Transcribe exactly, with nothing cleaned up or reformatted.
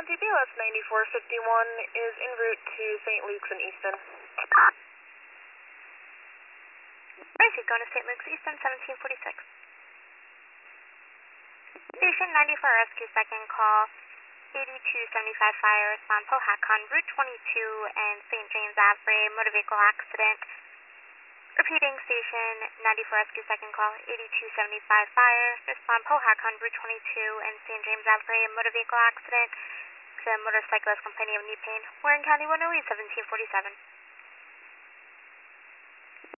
T P O S ninety-four fifty-one is en route to Saint Luke's and Easton. Tracy, going to Saint Luke's Easton, seventeen forty-six. Station ninety-four rescue, second call, eighty-two seventy-five fire, respond Pohatcon, Route twenty-two and Saint James Ave, motor vehicle accident. Repeating, station ninety-four rescue, second call, eighty-two seventy-five fire, respond Pohatcon, Route twenty-two and Saint James Ave, motor vehicle accident. The motorcyclist complaining of knee pain. Warren County one oh eight, seventeen forty-seven.